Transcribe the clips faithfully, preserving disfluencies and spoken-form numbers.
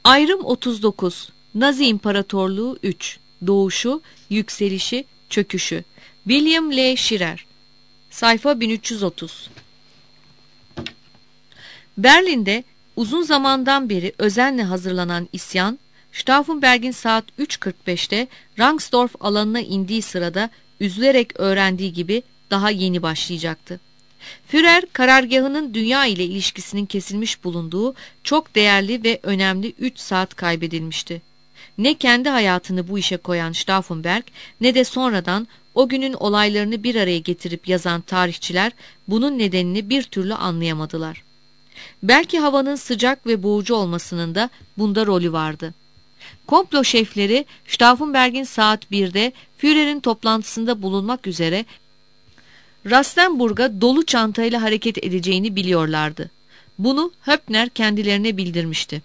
Ayrım otuz dokuz. Nazi İmparatorluğu üç. Doğuşu, yükselişi, çöküşü. William L. Shirer. Sayfa bin üç yüz otuz. Berlin'de uzun zamandan beri özenle hazırlanan isyan, Stauffenberg'in saat üç kırk beşte Rangsdorf alanına indiği sırada üzülerek öğrendiği gibi daha yeni başlayacaktı. Führer, karargahının dünya ile ilişkisinin kesilmiş bulunduğu çok değerli ve önemli üç saat kaybedilmişti. Ne kendi hayatını bu işe koyan Stauffenberg ne de sonradan o günün olaylarını bir araya getirip yazan tarihçiler bunun nedenini bir türlü anlayamadılar. Belki havanın sıcak ve boğucu olmasının da bunda rolü vardı. Komplo şefleri Stauffenberg'in saat birde Führer'in toplantısında bulunmak üzere Rastenburg'a dolu çantayla hareket edeceğini biliyorlardı. Bunu Höppner kendilerine bildirmişti.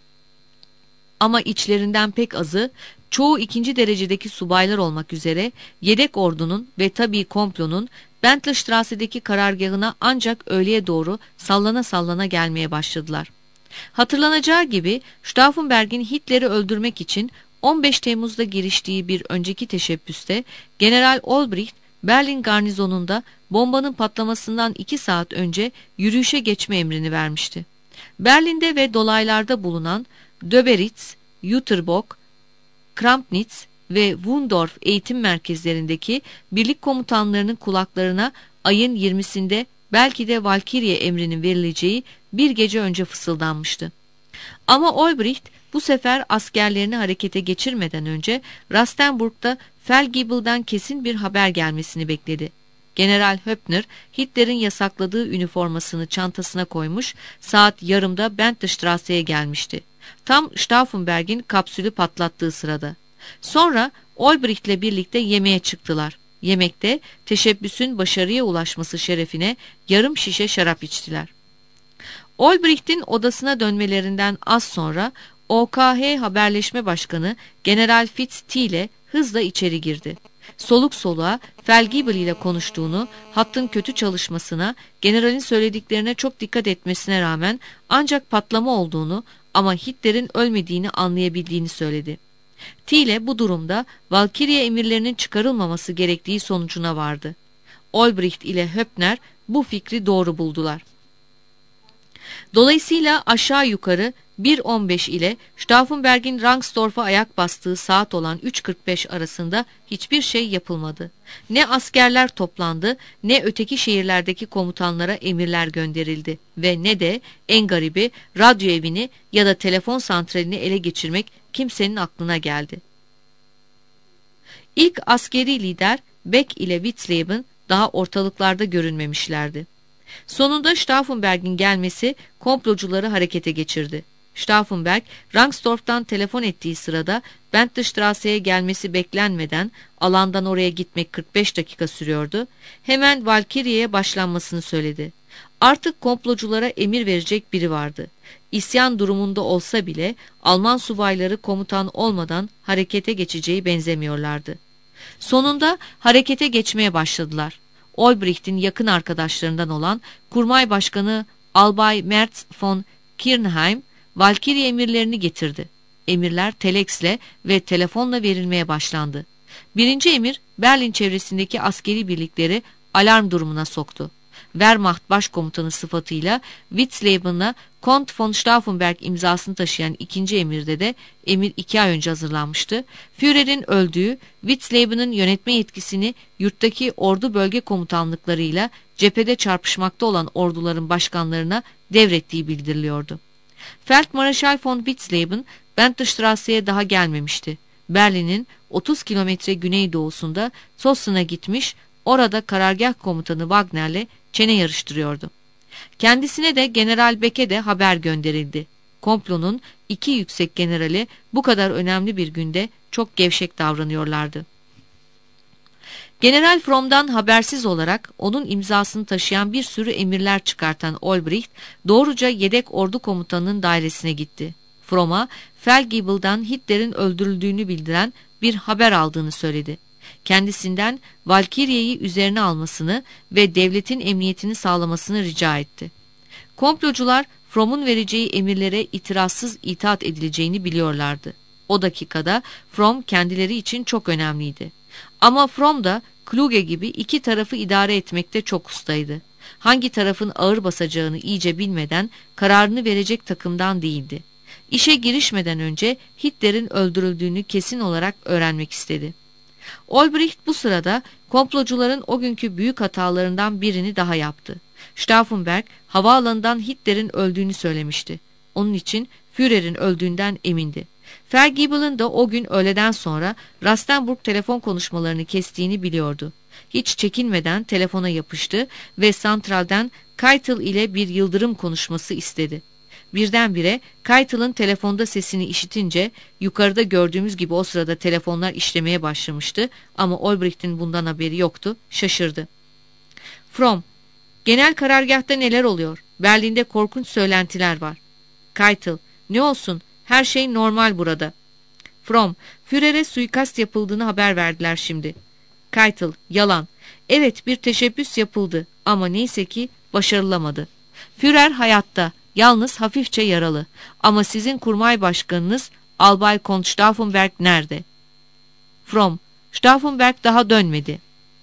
Ama içlerinden pek azı, çoğu ikinci derecedeki subaylar olmak üzere yedek ordunun ve tabii komplonun Bentleystrasse'deki karargahına ancak öğleye doğru sallana sallana gelmeye başladılar. Hatırlanacağı gibi Stauffenberg'in Hitler'i öldürmek için on beş Temmuz'da giriştiği bir önceki teşebbüste General Olbricht, Berlin garnizonunda bombanın patlamasından iki saat önce yürüyüşe geçme emrini vermişti. Berlin'de ve dolaylarda bulunan Döberitz, Jüterbock, Krampnitz ve Wundorf eğitim merkezlerindeki birlik komutanlarının kulaklarına ayın yirmisinde belki de Valkyrie emrinin verileceği bir gece önce fısıldanmıştı. Ama Olbricht bu sefer askerlerini harekete geçirmeden önce Rastenburg'da Feldgiebel'den kesin bir haber gelmesini bekledi. General Höppner, Hitler'in yasakladığı üniformasını çantasına koymuş, saat yarımda Bentleystrasse'ye gelmişti. Tam Stauffenberg'in kapsülü patlattığı sırada. Sonra Olbricht'le birlikte yemeğe çıktılar. Yemekte teşebbüsün başarıya ulaşması şerefine yarım şişe şarap içtiler. Olbricht'in odasına dönmelerinden az sonra O K H Haberleşme Başkanı General Fitz Thiele hızla içeri girdi. Soluk soluğa Feldgiebel ile konuştuğunu, hattın kötü çalışmasına, generalin söylediklerine çok dikkat etmesine rağmen ancak patlama olduğunu ama Hitler'in ölmediğini anlayabildiğini söyledi. Thiele bu durumda Valkyrie emirlerinin çıkarılmaması gerektiği sonucuna vardı. Olbricht ile Höppner bu fikri doğru buldular. Dolayısıyla aşağı yukarı bir on beş ile Stauffenberg'in Rangsdorf'a ayak bastığı saat olan üç kırk beş arasında hiçbir şey yapılmadı. Ne askerler toplandı, ne öteki şehirlerdeki komutanlara emirler gönderildi ve ne de en garibi radyo evini ya da telefon santralini ele geçirmek kimsenin aklına geldi. İlk askeri lider Beck ile Witzleben daha ortalıklarda görünmemişlerdi. Sonunda Stauffenberg'in gelmesi komplocuları harekete geçirdi. Stauffenberg, Rangsdorf'tan telefon ettiği sırada Bentleystrasse'ye gelmesi beklenmeden alandan oraya gitmek kırk beş dakika sürüyordu. Hemen Valkyrie'ye başlanmasını söyledi. Artık komploculara emir verecek biri vardı. İsyan durumunda olsa bile Alman subayları komutan olmadan harekete geçeceği benzemiyorlardı. Sonunda harekete geçmeye başladılar. Olbricht'in yakın arkadaşlarından olan Kurmay Başkanı Albay Merz von Kirnheim, Valkyrie emirlerini getirdi. Emirler telexle ve telefonla verilmeye başlandı. Birinci emir Berlin çevresindeki askeri birlikleri alarm durumuna soktu. Wehrmacht Başkomutanı sıfatıyla Witzleben'la Kont von Stauffenberg imzasını taşıyan ikinci emirde de emir iki ay önce hazırlanmıştı. Führer'in öldüğü, Witzleben'in yönetme yetkisini yurttaki ordu bölge komutanlıklarıyla cephede çarpışmakta olan orduların başkanlarına devrettiği bildiriliyordu. Feldmarschall von Witzleben Bentleystrasse'ye daha gelmemişti. Berlin'in otuz kilometre güneydoğusunda Sossen'a gitmiş, orada karargah komutanı Wagner'le çene yarıştırıyordu. Kendisine de General Beck'e de haber gönderildi. Komplonun iki yüksek generali bu kadar önemli bir günde çok gevşek davranıyorlardı. General Fromm'dan habersiz olarak onun imzasını taşıyan bir sürü emirler çıkartan Olbricht doğruca yedek ordu komutanının dairesine gitti. Fromm'a Feldgiebel'dan Hitler'in öldürüldüğünü bildiren bir haber aldığını söyledi. Kendisinden Valkyrie'yi üzerine almasını ve devletin emniyetini sağlamasını rica etti. Komplocular Fromm'un vereceği emirlere itirazsız itaat edileceğini biliyorlardı. O dakikada Fromm kendileri için çok önemliydi. Ama Fromm da Kluge gibi iki tarafı idare etmekte çok ustaydı. Hangi tarafın ağır basacağını iyice bilmeden kararını verecek takımdan değildi. İşe girişmeden önce Hitler'in öldürüldüğünü kesin olarak öğrenmek istedi. Olbricht bu sırada komplocuların o günkü büyük hatalarından birini daha yaptı. Stauffenberg havaalanından Hitler'in öldüğünü söylemişti. Onun için Führer'in öldüğünden emindi. Vergiebel'in de o gün öğleden sonra Rastenburg telefon konuşmalarını kestiğini biliyordu. Hiç çekinmeden telefona yapıştı ve santralden Keitel ile bir yıldırım konuşması istedi. Birdenbire Keitel'ın telefonda sesini işitince yukarıda gördüğümüz gibi o sırada telefonlar işlemeye başlamıştı ama Olbricht'in bundan haberi yoktu, şaşırdı. Fromm, genel karargâhta neler oluyor? Berlin'de korkunç söylentiler var. Keitel, ne olsun, her şey normal burada. Fromm, Führer'e suikast yapıldığını haber verdiler şimdi. Keitel, yalan. Evet, bir teşebbüs yapıldı ama neyse ki başarılamadı. Führer hayatta, yalnız hafifçe yaralı. Ama sizin kurmay başkanınız Albay Kont Stauffenberg nerede? Fromm, Stauffenberg daha dönmedi.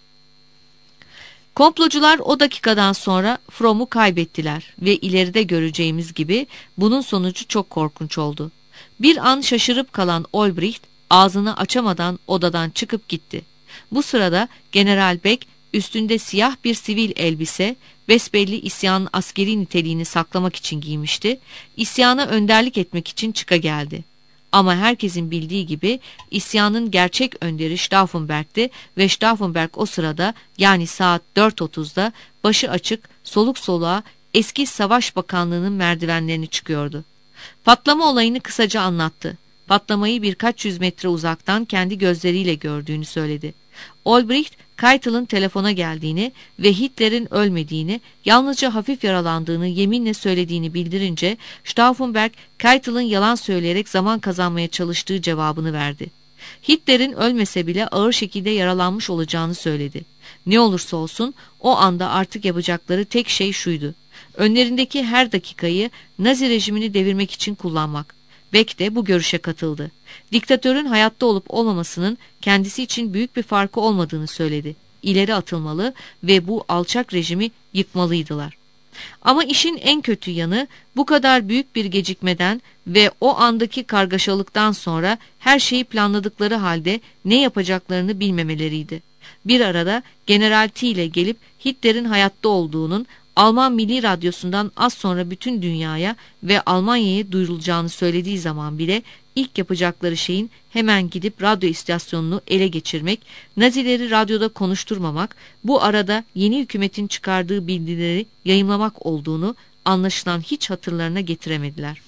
Komplocular o dakikadan sonra Fromm'u kaybettiler ve ileride göreceğimiz gibi bunun sonucu çok korkunç oldu. Bir an şaşırıp kalan Olbricht ağzını açamadan odadan çıkıp gitti. Bu sırada General Beck üstünde siyah bir sivil elbise, besbelli isyanın askeri niteliğini saklamak için giymişti, isyana önderlik etmek için çıka geldi. Ama herkesin bildiği gibi isyanın gerçek önderi Stauffenberg'ti ve Stauffenberg o sırada yani saat dört otuzda başı açık, soluk soluğa eski Savaş Bakanlığı'nın merdivenlerini çıkıyordu. Patlama olayını kısaca anlattı. Patlamayı birkaç yüz metre uzaktan kendi gözleriyle gördüğünü söyledi. Olbricht, Keitel'ın telefona geldiğini ve Hitler'in ölmediğini, yalnızca hafif yaralandığını yeminle söylediğini bildirince Stauffenberg, Keitel'ın yalan söyleyerek zaman kazanmaya çalıştığı cevabını verdi. Hitler'in ölmese bile ağır şekilde yaralanmış olacağını söyledi. Ne olursa olsun o anda artık yapacakları tek şey şuydu: önlerindeki her dakikayı Nazi rejimini devirmek için kullanmak. Beck de bu görüşe katıldı. Diktatörün hayatta olup olmamasının kendisi için büyük bir farkı olmadığını söyledi. İleri atılmalı ve bu alçak rejimi yıkmalıydılar. Ama işin en kötü yanı bu kadar büyük bir gecikmeden ve o andaki kargaşalıktan sonra her şeyi planladıkları halde ne yapacaklarını bilmemeleriydi. Bir arada General T ile gelip Hitler'in hayatta olduğunun Alman Milli Radyosu'ndan az sonra bütün dünyaya ve Almanya'ya duyurulacağını söylediği zaman bile ilk yapacakları şeyin hemen gidip radyo istasyonunu ele geçirmek, Nazileri radyoda konuşturmamak, bu arada yeni hükümetin çıkardığı bildirileri yayımlamak olduğunu anlaşılan hiç hatırlarına getiremediler.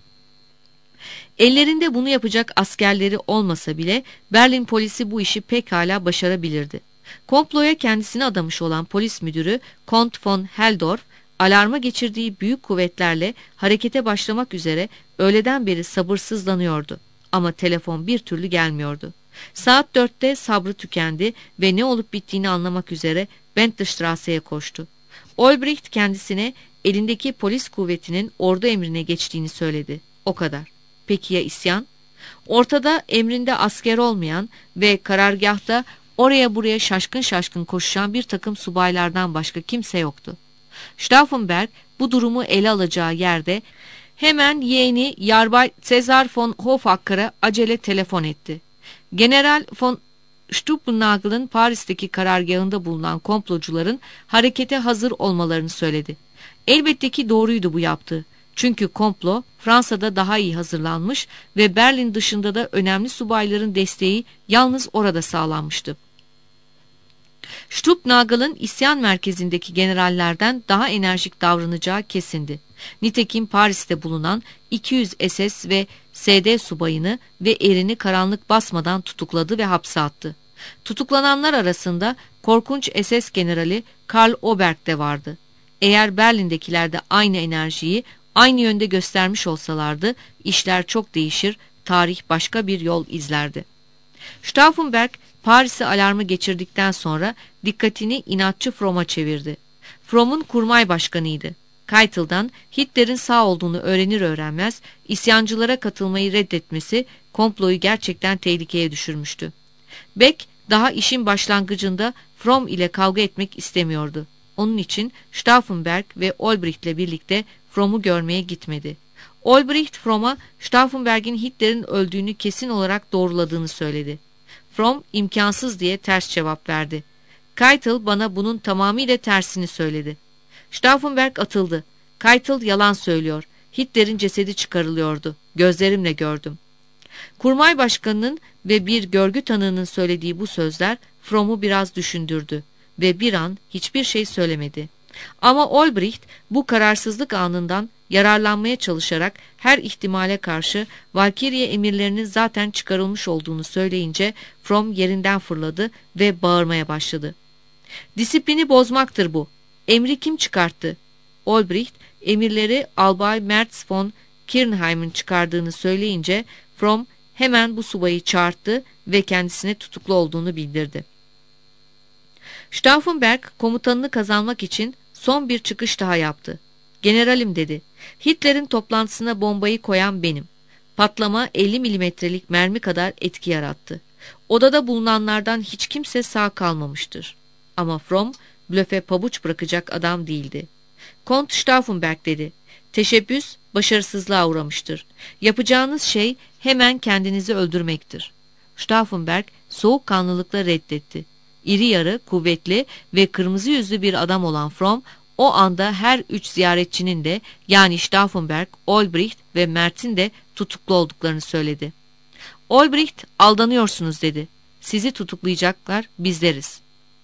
Ellerinde bunu yapacak askerleri olmasa bile Berlin polisi bu işi pekala başarabilirdi. Komploya kendisini adamış olan polis müdürü Kont von Helldorf, alarma geçirdiği büyük kuvvetlerle harekete başlamak üzere öğleden beri sabırsızlanıyordu. Ama telefon bir türlü gelmiyordu. Saat dörtte sabrı tükendi ve ne olup bittiğini anlamak üzere Bentleystrasse'ye koştu. Olbricht kendisine elindeki polis kuvvetinin ordu emrine geçtiğini söyledi. O kadar. Peki ya isyan? Ortada emrinde asker olmayan ve karargâhta oraya buraya şaşkın şaşkın koşan bir takım subaylardan başka kimse yoktu. Stauffenberg bu durumu ele alacağı yerde hemen yeğeni Yarbay Cäsar von Hofacker'a acele telefon etti. General von Stubbennagel'ın Paris'teki karargahında bulunan komplocuların harekete hazır olmalarını söyledi. Elbette ki doğruydu bu yaptığı. Çünkü komplo Fransa'da daha iyi hazırlanmış ve Berlin dışında da önemli subayların desteği yalnız orada sağlanmıştı. Stubbennagel'ın isyan merkezindeki generallerden daha enerjik davranacağı kesindi. Nitekim Paris'te bulunan iki yüz S S ve S D subayını ve erini karanlık basmadan tutukladı ve hapse attı. Tutuklananlar arasında korkunç S S generali Karl Oberg de vardı. Eğer Berlin'dekiler de aynı enerjiyi aynı yönde göstermiş olsalardı işler çok değişir, tarih başka bir yol izlerdi. Stauffenberg Paris'i alarmı geçirdikten sonra dikkatini inatçı Fromm'a çevirdi. Fromm'un kurmay başkanıydı. Keitel'dan Hitler'in sağ olduğunu öğrenir öğrenmez isyancılara katılmayı reddetmesi komployu gerçekten tehlikeye düşürmüştü. Beck daha işin başlangıcında Fromm ile kavga etmek istemiyordu. Onun için Stauffenberg ve Olbricht ile birlikte Fromm'u görmeye gitmedi. Olbricht Fromm'a Stauffenberg'in Hitler'in öldüğünü kesin olarak doğruladığını söyledi. Fromm imkansız diye ters cevap verdi. Keitel bana bunun tamamıyla tersini söyledi. Stauffenberg atıldı. Keitel yalan söylüyor. Hitler'in cesedi çıkarılıyordu. Gözlerimle gördüm. Kurmay başkanının ve bir görgü tanığının söylediği bu sözler Fromm'u biraz düşündürdü ve bir an hiçbir şey söylemedi. Ama Olbricht bu kararsızlık anından yararlanmaya çalışarak her ihtimale karşı Valkyrie emirlerinin zaten çıkarılmış olduğunu söyleyince Fromm yerinden fırladı ve bağırmaya başladı. Disiplini bozmaktır bu. Emri kim çıkarttı? Olbricht emirleri Albay Merz von Kirnheim'in çıkardığını söyleyince Fromm hemen bu subayı çağırttı ve kendisine tutuklu olduğunu bildirdi. Stauffenberg komutanını kazanmak için son bir çıkış daha yaptı. Generalim dedi. Hitler'in toplantısına bombayı koyan benim. Patlama elli milimetrelik mermi kadar etki yarattı. Odada bulunanlardan hiç kimse sağ kalmamıştır. Ama Fromm blöfe pabuç bırakacak adam değildi. Kont Stauffenberg dedi. Teşebbüs başarısızlığa uğramıştır. Yapacağınız şey hemen kendinizi öldürmektir. Stauffenberg soğukkanlılıkla reddetti. İri yarı, kuvvetli ve kırmızı yüzlü bir adam olan Fromm o anda her üç ziyaretçinin de yani Stauffenberg, Olbricht ve Merz'in de tutuklu olduklarını söyledi. Olbricht aldanıyorsunuz dedi. Sizi tutuklayacaklar bizleriz.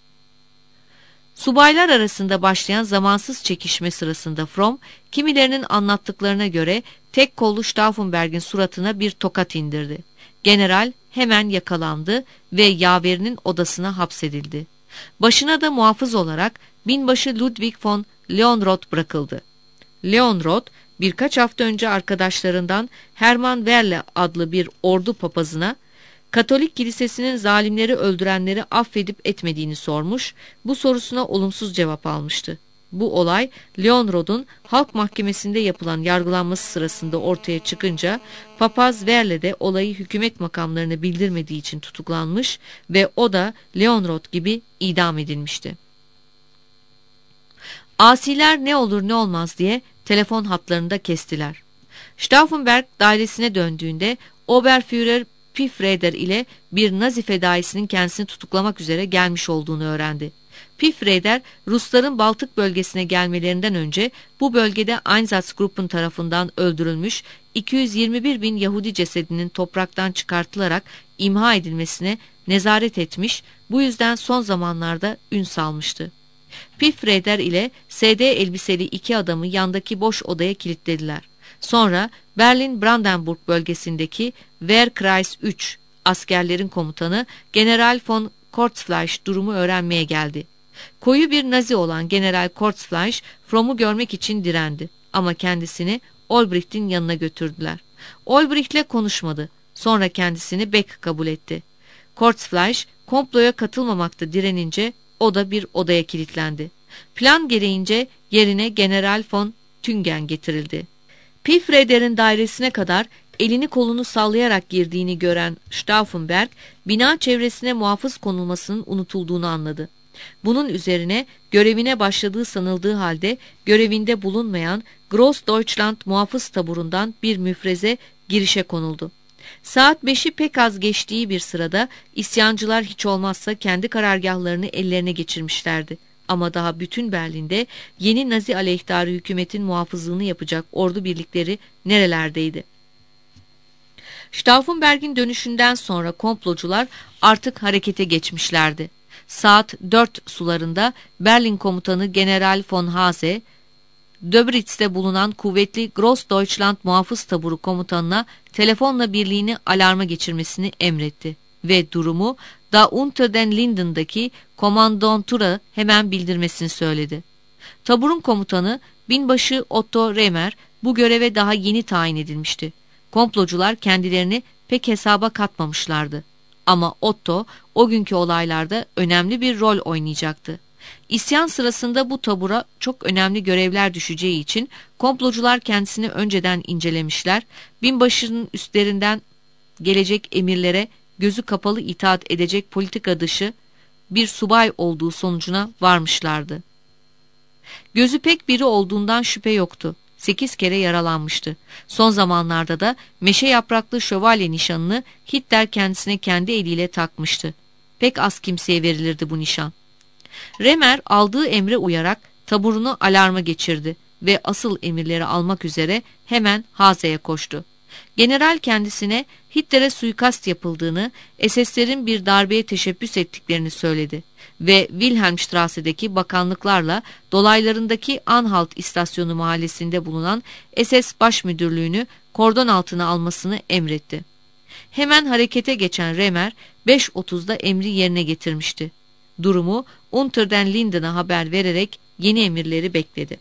Subaylar arasında başlayan zamansız çekişme sırasında Fromm, kimilerinin anlattıklarına göre tek kollu Stauffenberg'in suratına bir tokat indirdi. General hemen yakalandı ve yaverinin odasına hapsedildi. Başına da muhafız olarak binbaşı Ludwig von Leonroth bırakıldı. Leonroth birkaç hafta önce arkadaşlarından Hermann Werle adlı bir ordu papazına Katolik kilisesinin zalimleri öldürenleri affedip etmediğini sormuş, bu sorusuna olumsuz cevap almıştı. Bu olay Leonrod'un halk mahkemesinde yapılan yargılanması sırasında ortaya çıkınca papaz Werle de olayı hükümet makamlarına bildirmediği için tutuklanmış ve o da Leonrod gibi idam edilmişti. Asiler ne olur ne olmaz diye telefon hatlarını da kestiler. Stauffenberg dairesine döndüğünde Oberführer Pfreder ile bir Nazi fedaisinin kendisini tutuklamak üzere gelmiş olduğunu öğrendi. Pfreder, Rusların Baltık bölgesine gelmelerinden önce bu bölgede Einsatzgruppen tarafından öldürülmüş iki yüz yirmi bir bin Yahudi cesedinin topraktan çıkartılarak imha edilmesine nezaret etmiş, bu yüzden son zamanlarda ün salmıştı. Pfreder ile S D elbiseli iki adamı yandaki boş odaya kilitlediler. Sonra Berlin-Brandenburg bölgesindeki Wehrkreis üç askerlerin komutanı General von Kortzfleisch durumu öğrenmeye geldi. Koyu bir Nazi olan General Kortzfleisch Fromm'u görmek için direndi ama kendisini Olbricht'in yanına götürdüler. Olbricht'le konuşmadı. Sonra kendisini Beck kabul etti. Kortzfleisch komploya katılmamakta direnince o da bir odaya kilitlendi. Plan gereğince yerine General von Tüngen getirildi. Pfreder'in dairesine kadar elini kolunu sallayarak girdiğini gören Stauffenberg, bina çevresine muhafız konulmasının unutulduğunu anladı. Bunun üzerine görevine başladığı sanıldığı halde görevinde bulunmayan Grossdeutschland muhafız taburundan bir müfreze girişe konuldu. Saat beşi pek az geçtiği bir sırada isyancılar hiç olmazsa kendi karargahlarını ellerine geçirmişlerdi. Ama daha bütün Berlin'de yeni Nazi aleyhtarı hükümetin muhafızlığını yapacak ordu birlikleri nerelerdeydi? Stauffenberg'in dönüşünden sonra komplocular artık harekete geçmişlerdi. Saat dört sularında Berlin komutanı General von Haase, Döbritz'te bulunan kuvvetli Grossdeutschland muhafız taburu komutanına telefonla birliğini alarma geçirmesini emretti ve durumu Da Unter den Linden'daki komandantura hemen bildirmesini söyledi. Taburun komutanı binbaşı Otto Remer bu göreve daha yeni tayin edilmişti. Komplocular kendilerini pek hesaba katmamışlardı. Ama Otto o günkü olaylarda önemli bir rol oynayacaktı. İsyan sırasında bu tabura çok önemli görevler düşeceği için komplocular kendisini önceden incelemişler, binbaşının üstlerinden gelecek emirlere gözü kapalı itaat edecek politika dışı bir subay olduğu sonucuna varmışlardı. Gözü pek biri olduğundan şüphe yoktu. Sekiz kere yaralanmıştı. Son zamanlarda da meşe yapraklı şövalye nişanını Hitler kendisine kendi eliyle takmıştı. Pek az kimseye verilirdi bu nişan. Remer aldığı emre uyarak taburunu alarma geçirdi ve asıl emirleri almak üzere hemen Haze'ye koştu. General kendisine Hitler'e suikast yapıldığını, S S'lerin bir darbeye teşebbüs ettiklerini söyledi ve Wilhelmstrasse'deki bakanlıklarla dolaylarındaki Anhalt istasyonu mahallesinde bulunan S S baş müdürlüğünü kordon altına almasını emretti. Hemen harekete geçen Remer beş otuzda emri yerine getirmişti. Durumu Unter den Linden'a haber vererek yeni emirleri bekledi.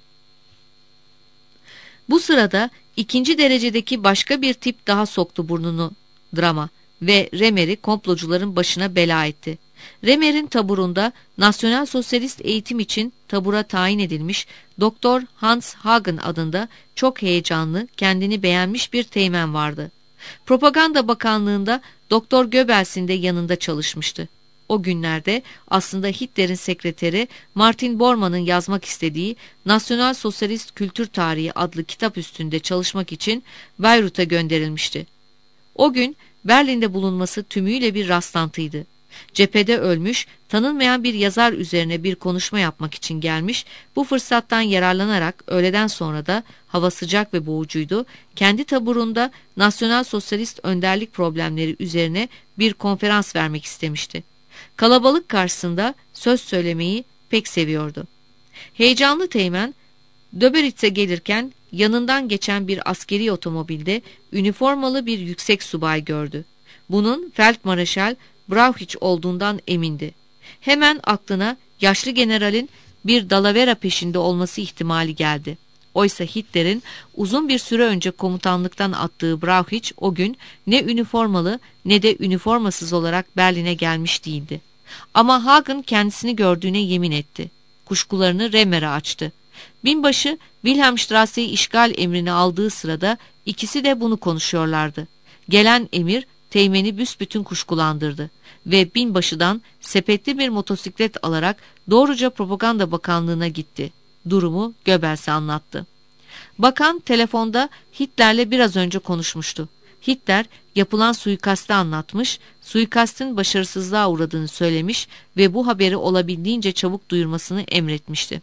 Bu sırada ikinci derecedeki başka bir tip daha soktu burnunu drama ve Remer'i komplocuların başına bela etti. Remer'in taburunda Nasyonal Sosyalist eğitim için tabura tayin edilmiş Doktor Hans Hagen adında çok heyecanlı, kendini beğenmiş bir teğmen vardı. Propaganda Bakanlığı'nda Doktor Goebbels'in de yanında çalışmıştı. O günlerde aslında Hitler'in sekreteri Martin Bormann'ın yazmak istediği Nasyonal Sosyalist Kültür Tarihi adlı kitap üstünde çalışmak için Bayrut'a gönderilmişti. O gün Berlin'de bulunması tümüyle bir rastlantıydı. Cephede ölmüş, tanınmayan bir yazar üzerine bir konuşma yapmak için gelmiş, bu fırsattan yararlanarak öğleden sonra da hava sıcak ve boğucuydu, kendi taburunda Nasyonal Sosyalist önderlik problemleri üzerine bir konferans vermek istemişti. Kalabalık karşısında söz söylemeyi pek seviyordu. Heyecanlı teğmen Döberitz'e gelirken yanından geçen bir askeri otomobilde üniformalı bir yüksek subay gördü. Bunun Feldmarşal Brauchitsch olduğundan emindi. Hemen aklına yaşlı generalin bir dalavera peşinde olması ihtimali geldi. Oysa Hitler'in uzun bir süre önce komutanlıktan attığı Brauchitsch o gün ne üniformalı ne de üniformasız olarak Berlin'e gelmiş değildi. Ama Hagen kendisini gördüğüne yemin etti. Kuşkularını Remer'e açtı. Binbaşı Wilhelmstrasse'yi işgal emrini aldığı sırada ikisi de bunu konuşuyorlardı. Gelen emir teğmeni büsbütün kuşkulandırdı ve binbaşıdan sepetli bir motosiklet alarak doğruca Propaganda Bakanlığı'na gitti. Durumu Goebbels'e anlattı. Bakan telefonda Hitler'le biraz önce konuşmuştu. Hitler yapılan suikastı anlatmış, suikastın başarısızlığa uğradığını söylemiş ve bu haberi olabildiğince çabuk duyurmasını emretmişti.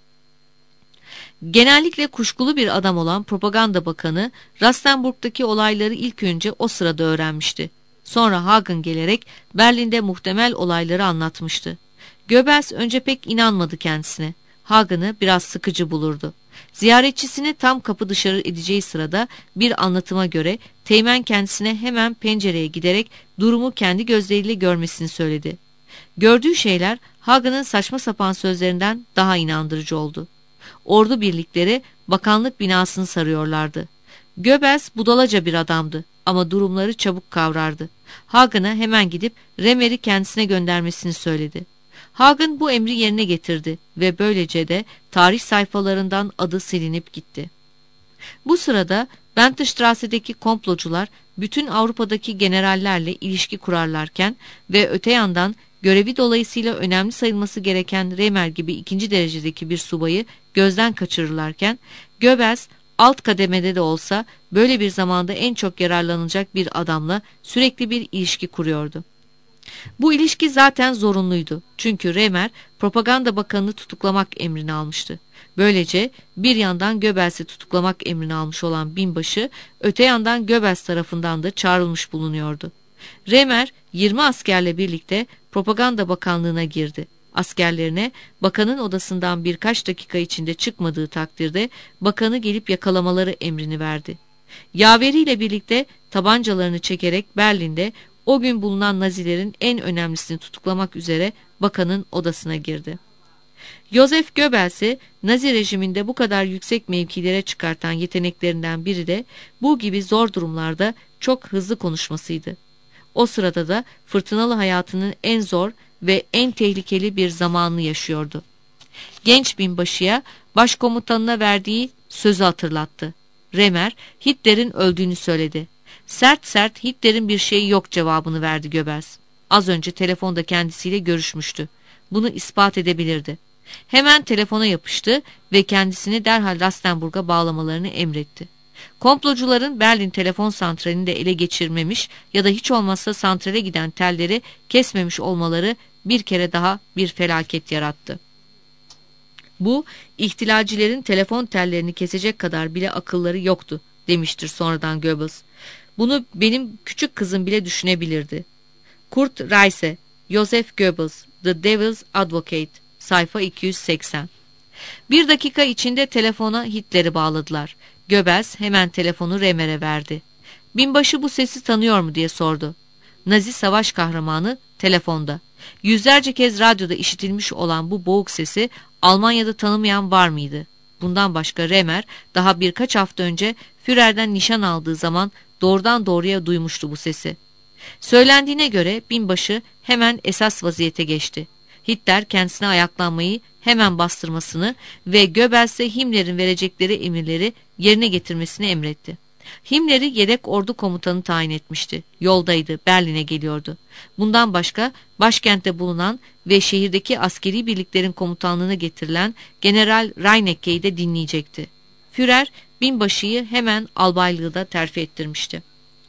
Genellikle kuşkulu bir adam olan Propaganda Bakanı Rastenburg'daki olayları ilk önce o sırada öğrenmişti. Sonra Hagen gelerek Berlin'de muhtemel olayları anlatmıştı. Goebbels önce pek inanmadı kendisine. Hagen'ı biraz sıkıcı bulurdu. Ziyaretçisini tam kapı dışarı edeceği sırada bir anlatıma göre teğmen kendisine hemen pencereye giderek durumu kendi gözleriyle görmesini söyledi. Gördüğü şeyler Hagen'ın saçma sapan sözlerinden daha inandırıcı oldu. Ordu birlikleri bakanlık binasını sarıyorlardı. Goebbels budalaca bir adamdı ama durumları çabuk kavrardı. Hagen'a hemen gidip Remer'i kendisine göndermesini söyledi. Hagen bu emri yerine getirdi ve böylece de tarih sayfalarından adı silinip gitti. Bu sırada Bentestrasse'deki komplocular bütün Avrupa'daki generallerle ilişki kurarlarken ve öte yandan görevi dolayısıyla önemli sayılması gereken Remer gibi ikinci derecedeki bir subayı gözden kaçırırlarken Goebbels alt kademede de olsa böyle bir zamanda en çok yararlanılacak bir adamla sürekli bir ilişki kuruyordu. Bu ilişki zaten zorunluydu. Çünkü Remer Propaganda Bakanı'nı tutuklamak emrini almıştı. Böylece bir yandan Goebbels'i tutuklamak emrini almış olan binbaşı öte yandan Goebbels tarafından da çağrılmış bulunuyordu. Remer yirmi askerle birlikte Propaganda Bakanlığı'na girdi. Askerlerine bakanın odasından birkaç dakika içinde çıkmadığı takdirde bakanı gelip yakalamaları emrini verdi. Yaveriyle birlikte tabancalarını çekerek Berlin'de o gün bulunan Nazilerin en önemlisini tutuklamak üzere bakanın odasına girdi. Joseph Goebbels'i Nazi rejiminde bu kadar yüksek mevkilere çıkartan yeteneklerinden biri de bu gibi zor durumlarda çok hızlı konuşmasıydı. O sırada da fırtınalı hayatının en zor ve en tehlikeli bir zamanını yaşıyordu. Genç binbaşıya başkomutanına verdiği sözü hatırlattı. Remer, Hitler'in öldüğünü söyledi. Sert sert Hitler'in bir şeyi yok cevabını verdi Göbels. Az önce telefonda kendisiyle görüşmüştü. Bunu ispat edebilirdi. Hemen telefona yapıştı ve kendisini derhal Rastenburg'a bağlamalarını emretti. Komplocuların Berlin telefon santralini de ele geçirmemiş ya da hiç olmazsa santrale giden telleri kesmemiş olmaları bir kere daha bir felaket yarattı. Bu, ihtilalcilerin telefon tellerini kesecek kadar bile akılları yoktu demiştir sonradan Goebbels. Bunu benim küçük kızım bile düşünebilirdi. Kurt Reise, Joseph Goebbels, The Devil's Advocate, sayfa iki yüz seksen. Bir dakika içinde telefona Hitler'i bağladılar. Goebbels hemen telefonu Remer'e verdi. Binbaşı bu sesi tanıyor mu diye sordu. Nazi savaş kahramanı telefonda. Yüzlerce kez radyoda işitilmiş olan bu boğuk sesi Almanya'da tanımayan var mıydı? Bundan başka Remer daha birkaç hafta önce Führer'den nişan aldığı zaman doğrudan doğruya duymuştu bu sesi. Söylendiğine göre binbaşı hemen esas vaziyete geçti. Hitler kendisine ayaklanmayı hemen bastırmasını ve Goebbels'e Himmler'in verecekleri emirleri yerine getirmesini emretti. Himmler'i yedek ordu komutanı tayin etmişti. Yoldaydı, Berlin'e geliyordu. Bundan başka başkentte bulunan ve şehirdeki askeri birliklerin komutanlığına getirilen General Reinecke'yi de dinleyecekti. Führer binbaşıyı hemen albaylığı da terfi ettirmişti.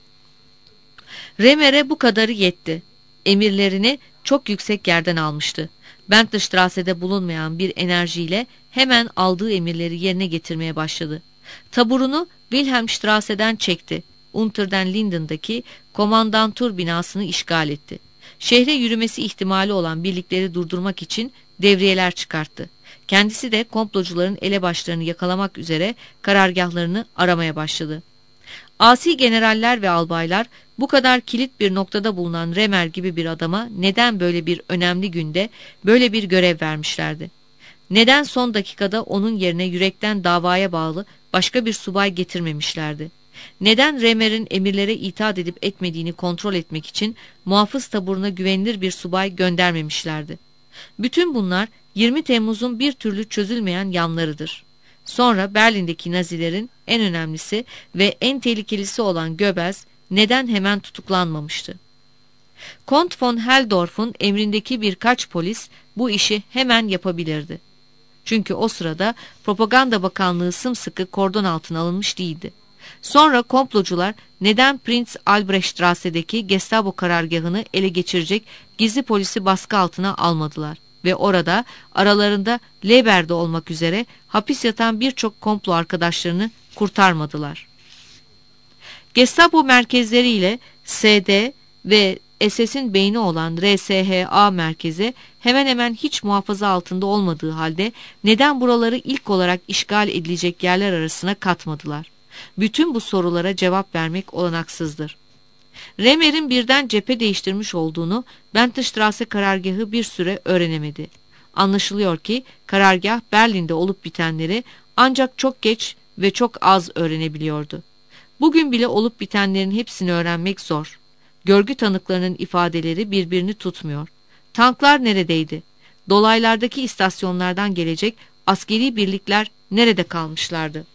Remer'e bu kadarı yetti. Emirlerini çok yüksek yerden almıştı. Bentleystrasse'de bulunmayan bir enerjiyle hemen aldığı emirleri yerine getirmeye başladı. Taburunu Wilhelmstrasse'den çekti. Unterden Linden'daki komandantur binasını işgal etti. Şehre yürümesi ihtimali olan birlikleri durdurmak için devriyeler çıkarttı. Kendisi de komplocuların elebaşlarını yakalamak üzere karargahlarını aramaya başladı. Asi generaller ve albaylar bu kadar kilit bir noktada bulunan Remer gibi bir adama neden böyle bir önemli günde böyle bir görev vermişlerdi? Neden son dakikada onun yerine yürekten davaya bağlı başka bir subay getirmemişlerdi? Neden Remer'in emirlere itaat edip etmediğini kontrol etmek için muhafız taburuna güvenilir bir subay göndermemişlerdi? Bütün bunlar yirmi Temmuz'un bir türlü çözülmeyen yanlarıdır. Sonra Berlin'deki Nazilerin en önemlisi ve en tehlikelisi olan Goebbels neden hemen tutuklanmamıştı? Kont von Helldorf'un emrindeki birkaç polis bu işi hemen yapabilirdi. Çünkü o sırada Propaganda Bakanlığı sımsıkı kordon altına alınmış değildi. Sonra komplocular neden Prinz Albrechtstrasse'deki Gestapo karargahını ele geçirecek gizli polisi baskı altına almadılar ve orada aralarında Leber'de olmak üzere hapis yatan birçok komplo arkadaşlarını kurtarmadılar. Gestapo merkezleriyle S D ve S S'in beyni olan R S H A merkezi hemen hemen hiç muhafaza altında olmadığı halde neden buraları ilk olarak işgal edilecek yerler arasına katmadılar? Bütün bu sorulara cevap vermek olanaksızdır. Remer'in birden cephe değiştirmiş olduğunu Bentleystrasse karargahı bir süre öğrenemedi. Anlaşılıyor ki karargah Berlin'de olup bitenleri ancak çok geç ve çok az öğrenebiliyordu. Bugün bile olup bitenlerin hepsini öğrenmek zor. Görgü tanıklarının ifadeleri birbirini tutmuyor. Tanklar neredeydi? Dolaylardaki istasyonlardan gelecek askeri birlikler nerede kalmışlardı?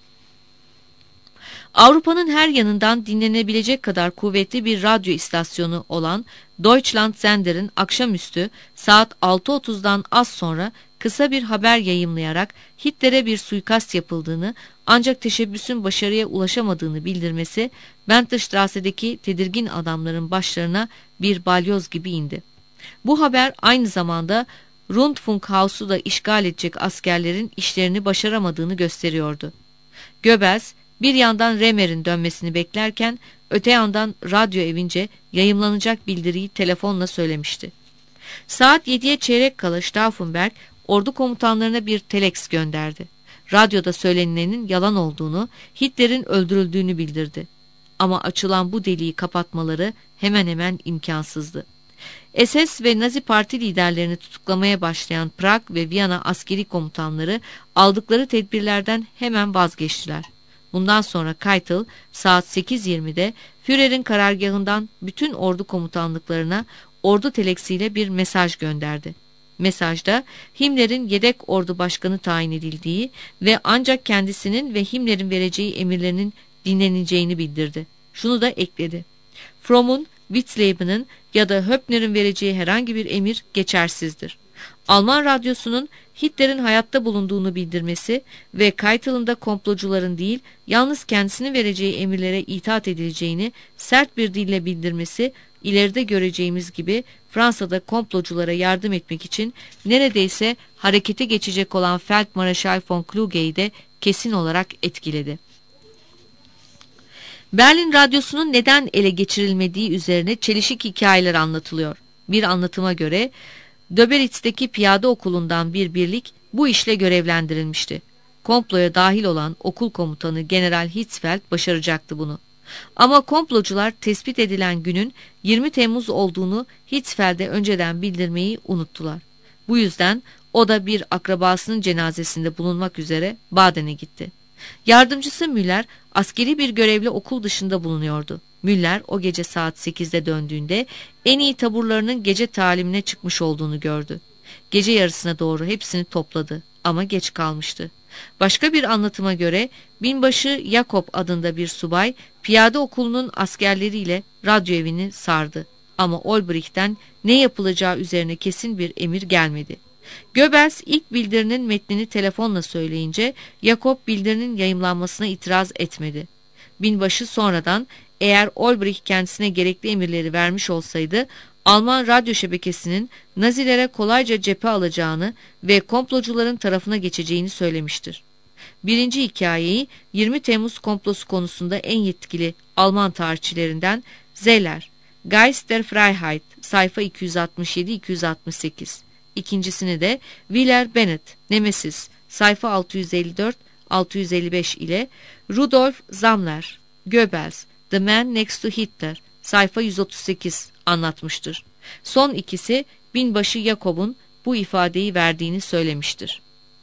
Avrupa'nın her yanından dinlenebilecek kadar kuvvetli bir radyo istasyonu olan Deutschlandsender'in akşamüstü saat altı otuzdan az sonra kısa bir haber yayımlayarak Hitler'e bir suikast yapıldığını ancak teşebbüsün başarıya ulaşamadığını bildirmesi Bentleystrasse'deki tedirgin adamların başlarına bir balyoz gibi indi. Bu haber aynı zamanda Rundfunkhausu da işgal edecek askerlerin işlerini başaramadığını gösteriyordu. Goebbels bir yandan Remer'in dönmesini beklerken öte yandan radyo evince yayımlanacak bildiriyi telefonla söylemişti. Saat yediye çeyrek kala Stauffenberg ordu komutanlarına bir teleks gönderdi. Radyoda söylenilenin yalan olduğunu, Hitler'in öldürüldüğünü bildirdi. Ama açılan bu deliği kapatmaları hemen hemen imkansızdı. S S ve Nazi Parti liderlerini tutuklamaya başlayan Prag ve Viyana askeri komutanları aldıkları tedbirlerden hemen vazgeçtiler. Bundan sonra Keitel saat sekiz yirmide Führer'in karargahından bütün ordu komutanlıklarına ordu teleksiyle bir mesaj gönderdi. Mesajda Himmler'in yedek ordu başkanı tayin edildiği ve ancak kendisinin ve Himmler'in vereceği emirlerinin dinleneceğini bildirdi. Şunu da ekledi: Fromm'un, Witzleben'in ya da Höppner'in vereceği herhangi bir emir geçersizdir. Alman radyosunun Hitler'in hayatta bulunduğunu bildirmesi ve Keitel'in de komplocuların değil, yalnız kendisinin vereceği emirlere itaat edileceğini sert bir dille bildirmesi, ileride göreceğimiz gibi Fransa'da komploculara yardım etmek için neredeyse harekete geçecek olan Feldmarschall von Kluge'yi de kesin olarak etkiledi. Berlin radyosunun neden ele geçirilmediği üzerine çelişik hikayeler anlatılıyor. Bir anlatıma göre Döberitz'teki piyade okulundan bir birlik bu işle görevlendirilmişti. Komploya dahil olan okul komutanı General Hitzfeld başaracaktı bunu. Ama komplocular tespit edilen günün yirmi Temmuz olduğunu Hitzfeld'e önceden bildirmeyi unuttular. Bu yüzden o da bir akrabasının cenazesinde bulunmak üzere Baden'e gitti. Yardımcısı Müller askeri bir görevle okul dışında bulunuyordu. Müller o gece saat sekizde döndüğünde en iyi taburlarının gece talimine çıkmış olduğunu gördü. Gece yarısına doğru hepsini topladı ama geç kalmıştı. Başka bir anlatıma göre binbaşı Jakob adında bir subay piyade okulunun askerleriyle radyo evini sardı. Ama Olbricht'ten ne yapılacağı üzerine kesin bir emir gelmedi. Goebbels ilk bildirinin metnini telefonla söyleyince Jakob bildirinin yayımlanmasına itiraz etmedi. Binbaşı sonradan eğer Olbricht kendisine gerekli emirleri vermiş olsaydı Alman radyo şebekesinin Nazilere kolayca cephe alacağını ve komplocuların tarafına geçeceğini söylemiştir. Birinci hikayeyi yirmi Temmuz komplosu konusunda en yetkili Alman tarihçilerinden Zeller, Geist der Freiheit, sayfa iki yüz altmış yedi iki yüz altmış sekiz. İkincisini de Willer Bennett, Nemesis, sayfa altı yüz elli dört altı yüz elli beş ile Rudolf Zammler, Goebbels, The Man Next to Hitler, sayfa yüz otuz sekiz anlatmıştır. Son ikisi binbaşı Jakob'un bu ifadeyi verdiğini söylemiştir.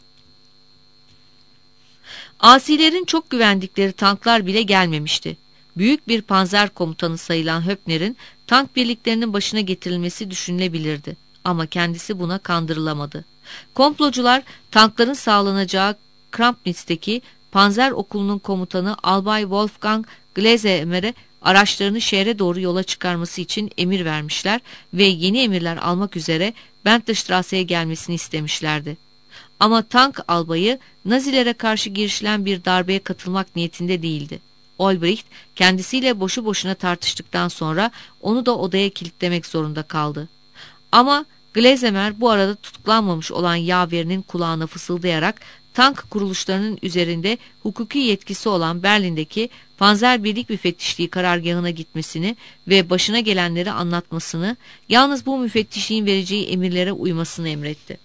Asilerin çok güvendikleri tanklar bile gelmemişti. Büyük bir panzer komutanı sayılan Höppner'in tank birliklerinin başına getirilmesi düşünülebilirdi. Ama kendisi buna kandırılamadı. Komplocular tankların sağlanacağı Krampnitz'teki panzer okulunun komutanı Albay Wolfgang Glezemer'e araçlarını şehre doğru yola çıkarması için emir vermişler ve yeni emirler almak üzere Bentleystrasse'ye gelmesini istemişlerdi. Ama tank albayı Nazilere karşı girişilen bir darbeye katılmak niyetinde değildi. Olbricht kendisiyle boşu boşuna tartıştıktan sonra onu da odaya kilitlemek zorunda kaldı. Ama Glezemer bu arada tutuklanmamış olan yaverinin kulağına fısıldayarak tank kuruluşlarının üzerinde hukuki yetkisi olan Berlin'deki Panzer Birlik Müfettişliği karargahına gitmesini ve başına gelenleri anlatmasını, yalnız bu müfettişliğin vereceği emirlere uymasını emretti.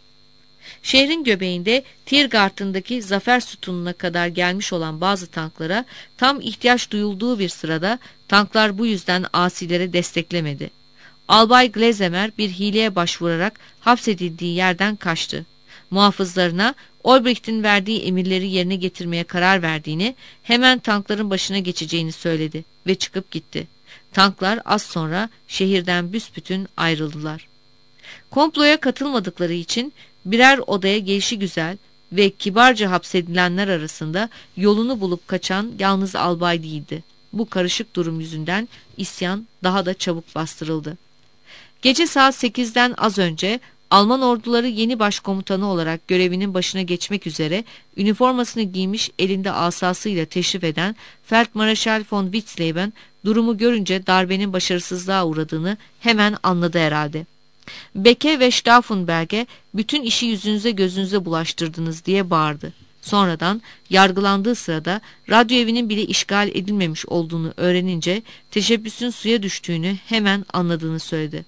Şehrin göbeğinde Tiergarten'daki zafer sütununa kadar gelmiş olan bazı tanklara tam ihtiyaç duyulduğu bir sırada tanklar bu yüzden asilere desteklemedi. Albay Glezemer bir hileye başvurarak hapsedildiği yerden kaçtı. Muhafızlarına Olbricht'in verdiği emirleri yerine getirmeye karar verdiğini, hemen tankların başına geçeceğini söyledi ve çıkıp gitti. Tanklar az sonra şehirden büsbütün ayrıldılar. Komploya katılmadıkları için birer odaya gelişigüzel ve kibarca hapsedilenler arasında yolunu bulup kaçan yalnız albay değildi. Bu karışık durum yüzünden isyan daha da çabuk bastırıldı. Gece saat sekizden az önce Alman orduları yeni başkomutanı olarak görevinin başına geçmek üzere üniformasını giymiş, elinde asasıyla teşrif eden Feldmarschall von Witzleben durumu görünce darbenin başarısızlığa uğradığını hemen anladı herhalde. Beke ve Stauffenberg'e bütün işi yüzünüze gözünüze bulaştırdınız diye bağırdı. Sonradan yargılandığı sırada radyo evinin bile işgal edilmemiş olduğunu öğrenince teşebbüsün suya düştüğünü hemen anladığını söyledi.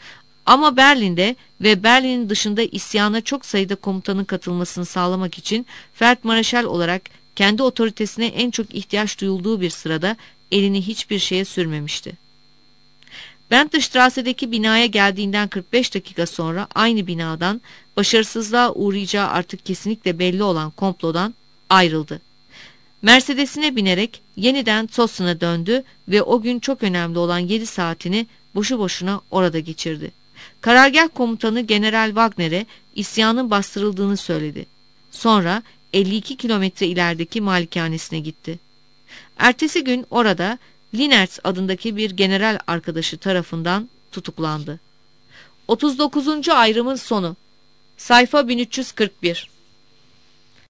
Ama Berlin'de ve Berlin'in dışında isyana çok sayıda komutanın katılmasını sağlamak için Feldmarschall olarak kendi otoritesine en çok ihtiyaç duyulduğu bir sırada elini hiçbir şeye sürmemişti. Bentleystrasse'deki binaya geldiğinden kırk beş dakika sonra aynı binadan başarısızlığa uğrayacağı artık kesinlikle belli olan komplodan ayrıldı. Mercedes'ine binerek yeniden Zossen'a döndü ve o gün çok önemli olan yedi saatini boşu boşuna orada geçirdi. Karargah komutanı General Wagner'e isyanın bastırıldığını söyledi. Sonra elli iki kilometre ilerideki malikanesine gitti. Ertesi gün orada Linertz adındaki bir general arkadaşı tarafından tutuklandı. otuz dokuzuncu ayrımın sonu. Sayfa bin üç yüz kırk bir.